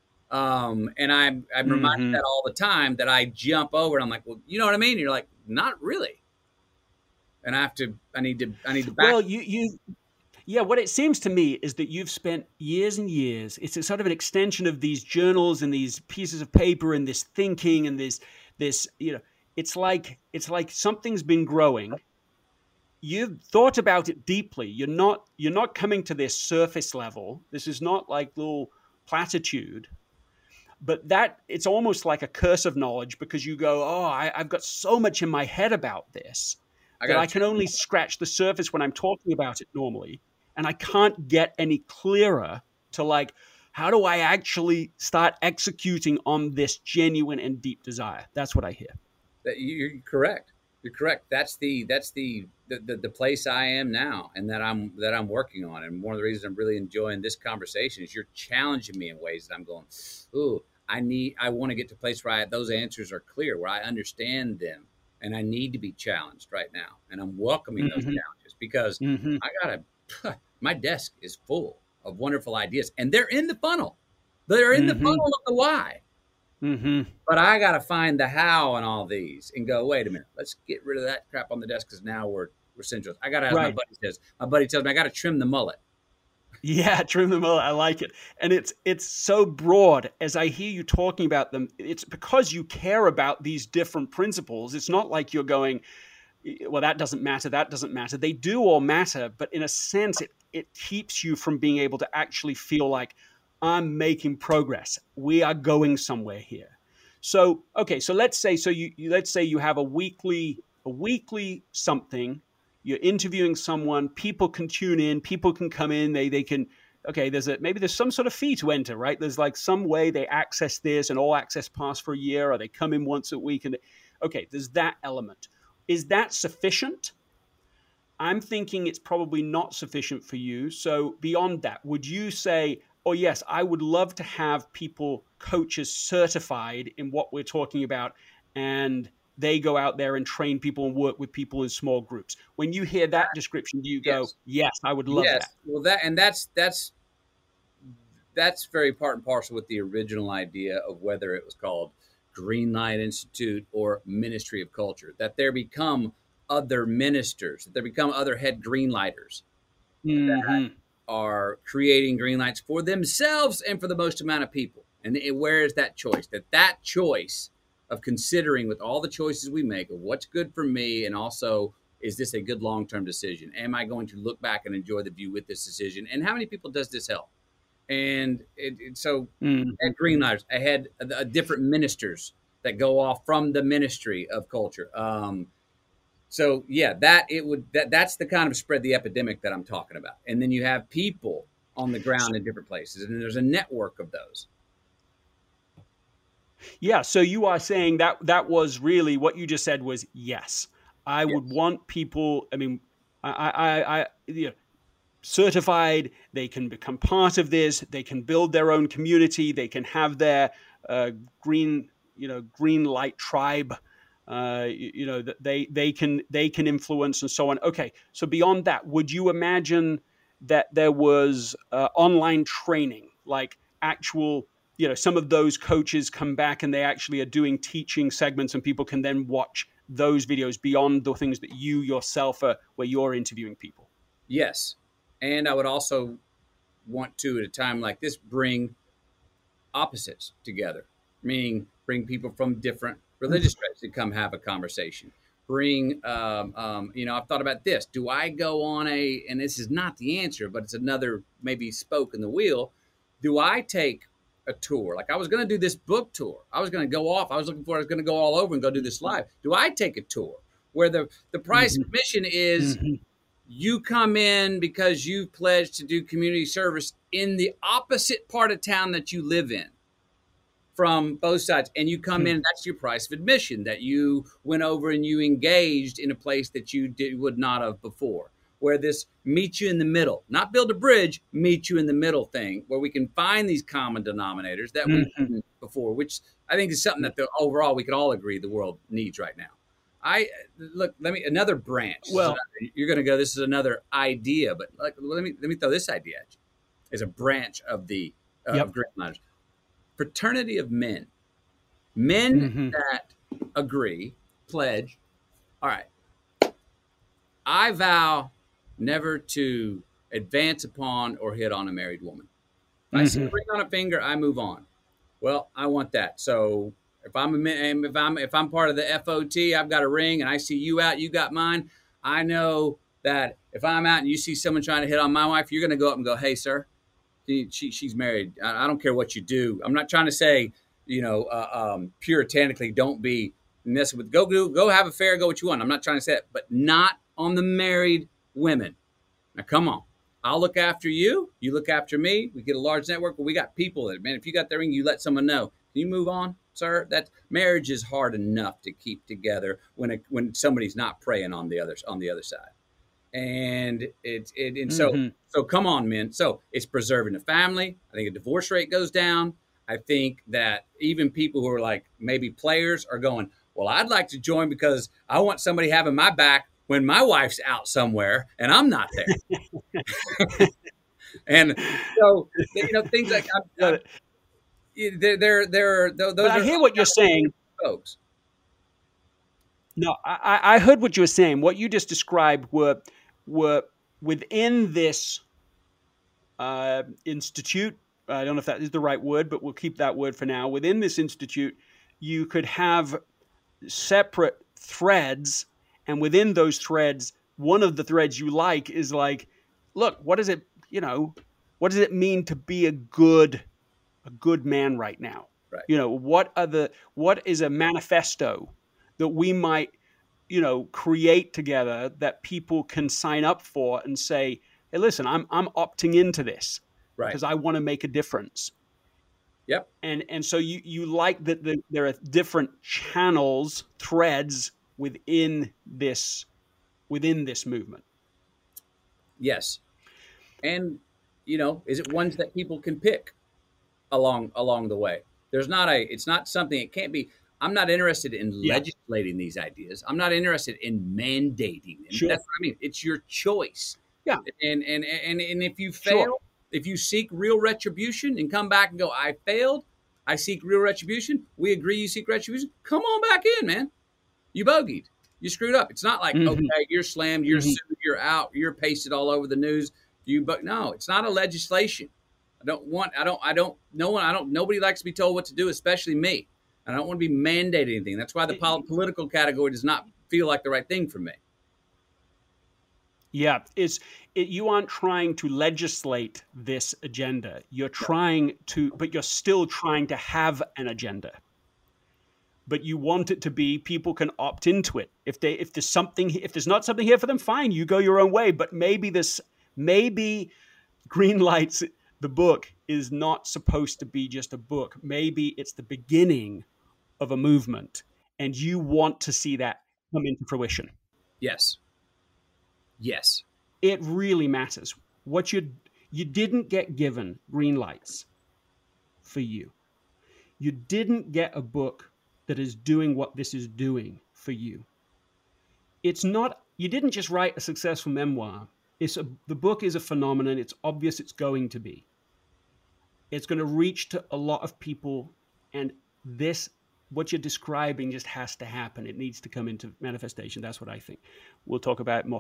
And I'm reminded that all the time, that I jump over and I'm like, well, you know what I mean? And you're like, not really. And I need to back. Well, yeah, what it seems to me is that you've spent years and years. It's a sort of an extension of these journals and these pieces of paper and this thinking and this, it's like something's been growing. You've thought about it deeply. You're not coming to this surface level. This is not like little platitude, but that it's almost like a curse of knowledge, because you go, I've got so much in my head about this that I can only scratch the surface when I'm talking about it normally. And I can't get any clearer to like, how do I actually start executing on this genuine and deep desire? That's what I hear. You're correct. You're correct. That's the place I am now, and that I'm working on. And one of the reasons I'm really enjoying this conversation is you're challenging me in ways that I'm going, ooh, I want to get to a place where those answers are clear, where I understand them, and I need to be challenged right now. And I'm welcoming those challenges, because my desk is full of wonderful ideas, and they're in the funnel. They're in the funnel of the why. But I got to find the how on all these and go, wait a minute, let's get rid of that crap on the desk, because now we're central. I got to, my buddy tells me I got to trim the mullet. Yeah, trim the mullet. I like it. And it's so broad. As I hear you talking about them, it's because you care about these different principles. It's not like you're going, well, that doesn't matter. That doesn't matter. They do all matter. But in a sense, it keeps you from being able to actually feel like, I'm making progress. We are going somewhere here. So, okay. So let's say you have a weekly something. You're interviewing someone. People can tune in. People can come in. They can. Okay. Maybe there's some sort of fee to enter, right? There's like some way they access this, an all access pass for a year, or they come in once a week. Okay. There's that element. Is that sufficient? I'm thinking it's probably not sufficient for you. So beyond that, would you say, oh, yes, I would love to have coaches certified in what we're talking about, and they go out there and train people and work with people in small groups? When you hear that description, do you go, yes, I would love that? Well, that's very part and parcel with the original idea of whether it was called Greenlight Institute or Ministry of Culture, that there become other ministers, that there become other head greenlighters that are creating green lights for themselves and for the most amount of people. And where is that choice? That choice of considering, with all the choices we make, of what's good for me, and also, is this a good long-term decision? Am I going to look back and enjoy the view with this decision? And how many people does this help? And so at Greenlighters, I had different ministers that go off from the Ministry of Culture. So yeah, that's the kind of spread the epidemic that I'm talking about. And then you have people on the ground in different places, and there's a network of those. Yeah. So you are saying that was really what you just said was, yes, I would want people. I mean, I certified. They can become part of this. They can build their own community. They can have their green light tribe. That they can influence and so on. Okay, so beyond that, would you imagine that there was online training, like actual, some of those coaches come back and they actually are doing teaching segments, and people can then watch those videos beyond the things that you yourself are, where you're interviewing people? Yes, and I would also want to, at a time like this, bring opposites together, meaning bring people from different religious tribes to come have a conversation. Bring, I've thought about this. Do I go on and this is not the answer, but it's another maybe spoke in the wheel. Do I take a tour? Like I was going to do this book tour. I was going to go off. I was going to go all over and go do this live. Do I take a tour where the price of admission is you come in because you've pledged to do community service in the opposite part of town that you live in? From both sides, and you come in, that's your price of admission, that you went over and you engaged in a place that you would not have before. where this meet you in the middle, not build a bridge, meet you in the middle thing, where we can find these common denominators that we've seen before, which I think is something that overall we can all agree the world needs right now. Another branch. Well, You're going to go, this is another idea, but let me throw this idea at you. As a branch of the of Greenlighters. Fraternity of men. Men that agree, pledge, all right, I vow never to advance upon or hit on a married woman. If I see a ring on a finger, I move on. Well, I want that. So if I'm part of the FOT, I've got a ring and I see you out, you got mine. I know that if I'm out and you see someone trying to hit on my wife, you're going to go up and go, hey, sir, she's married. I don't care what you do. I'm not trying to say, puritanically, don't be messing with, go have a affair, go what you want. I'm not trying to say that, but not on the married women. Now, come on. I'll look after you. You look after me. We get a large network, but we got people that, man, if you got that ring, you let someone know. Can you move on, sir? That marriage is hard enough to keep together when somebody's not praying on the other side. And so come on, men. So it's preserving the family. I think a divorce rate goes down. I think that even people who are like maybe players are going, well, I'd like to join because I want somebody having my back when my wife's out somewhere and I'm not there. And so, things like those. But I hear what you're saying, folks. No, I heard what you were saying. What you just described were within this institute. I don't know if that is the right word, but we'll keep that word for now. Within this institute, you could have separate threads. And within those threads, one of the threads you like is like, look, what does it mean to be a good man right now? Right. What is a manifesto that we might, create together that people can sign up for and say, hey, listen, I'm opting into this because I want to make a difference. Yep. And so you like that there are different channels, threads within this movement. Yes. And, is it ones that people can pick along the way? It's not something, it can't be, I'm not interested in legislating these ideas. I'm not interested in mandating them. Sure. That's what I mean. It's your choice. Yeah. And if you fail, if you seek real retribution and come back and go, I failed, I seek real retribution. We agree you seek retribution. Come on back in, man. You bogeyed. You screwed up. It's not like, okay, you're slammed, you're sued, you're out, you're pasted all over the news. No, it's not a legislation. Nobody likes to be told what to do, especially me. I don't want to be mandated anything. That's why the political category does not feel like the right thing for me. Yeah, you aren't trying to legislate this agenda. You're but you're still trying to have an agenda. But you want it to be, people can opt into it. If there's not something here for them, fine, you go your own way. But maybe Greenlights, the book, is not supposed to be just a book. Maybe it's the beginning of a movement, and you want to see that come into fruition. Yes. It really matters. What you didn't get given Greenlights for you. You didn't get a book that is doing what this is doing for you. You didn't just write a successful memoir. The book is a phenomenon. It's obvious it's going to be. It's going to reach to a lot of people, and what you're describing just has to happen. It needs to come into manifestation. That's what I think. We'll talk about it more.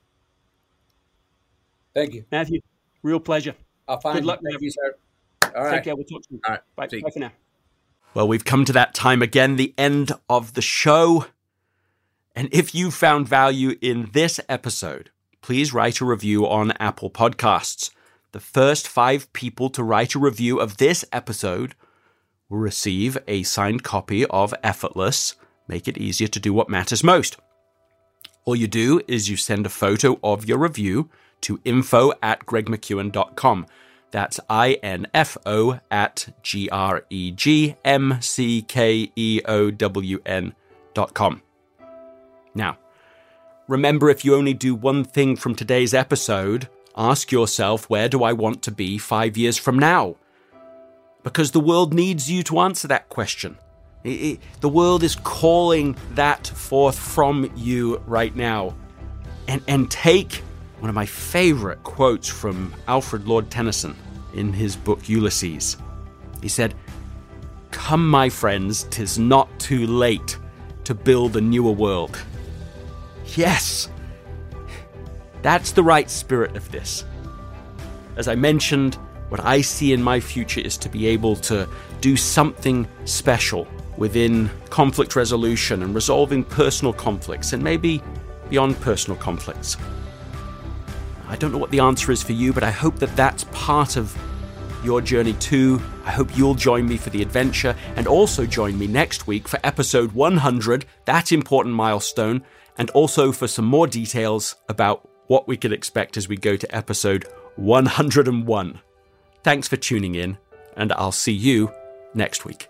Thank you, Matthew. Real pleasure. I'll find Good luck. Thank you, sir. All right. Take care. We'll talk soon. All right. Bye for now. Well, we've come to that time again, the end of the show. And if you found value in this episode, please write a review on Apple Podcasts. The first 5 people to write a review of this episode will receive a signed copy of Effortless, Make It Easier to Do What Matters Most. All you do is you send a photo of your review to info@gregmckeown.com. That's info@gregmckeown.com. Now, Remember, if you only do one thing from today's episode, ask yourself, where do I want to be 5 years from now? Because the world needs you to answer that question. The world is calling that forth from you right now. And take one of my favorite quotes from Alfred Lord Tennyson in his book Ulysses. He said, "Come, my friends, 'tis not too late to build a newer world." Yes, that's the right spirit of this. As I mentioned, what I see in my future is to be able to do something special within conflict resolution and resolving personal conflicts and maybe beyond personal conflicts. I don't know what the answer is for you, but I hope that that's part of your journey too. I hope you'll join me for the adventure and also join me next week for episode 100, that important milestone, and also for some more details about what we can expect as we go to episode 101. Thanks for tuning in, and I'll see you next week.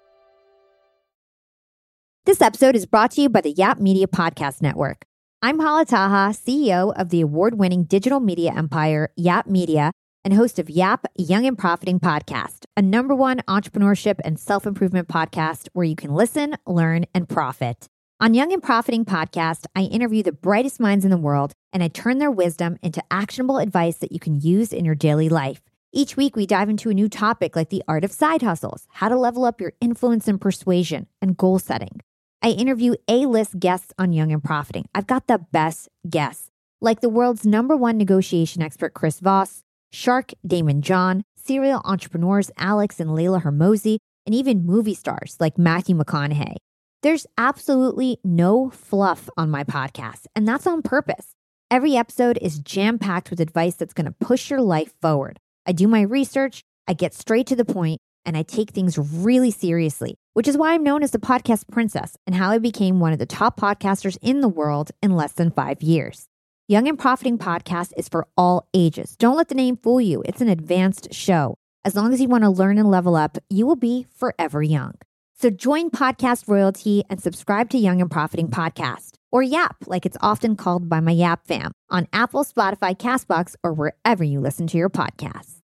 This episode is brought to you by the Yap Media Podcast Network. I'm Hala Taha, CEO of the award-winning digital media empire, Yap Media, and host of Yap Young and Profiting Podcast, a #1 entrepreneurship and self-improvement podcast where you can listen, learn, and profit. On Young and Profiting Podcast, I interview the brightest minds in the world, and I turn their wisdom into actionable advice that you can use in your daily life. Each week, we dive into a new topic like the art of side hustles, how to level up your influence and persuasion, and goal setting. I interview A-list guests on Young and Profiting. I've got the best guests, like the world's #1 negotiation expert, Chris Voss, Shark Damon John, serial entrepreneurs Alex and Layla Hermosi, and even movie stars like Matthew McConaughey. There's absolutely no fluff on my podcast, and that's on purpose. Every episode is jam-packed with advice that's going to push your life forward. I do my research, I get straight to the point, and I take things really seriously, which is why I'm known as the podcast princess and how I became one of the top podcasters in the world in less than 5 years. Young and Profiting Podcast is for all ages. Don't let the name fool you. It's an advanced show. As long as you want to learn and level up, you will be forever young. So join Podcast Royalty and subscribe to Young and Profiting Podcast, or YAP, like it's often called by my YAP fam, on Apple, Spotify, CastBox, or wherever you listen to your podcasts.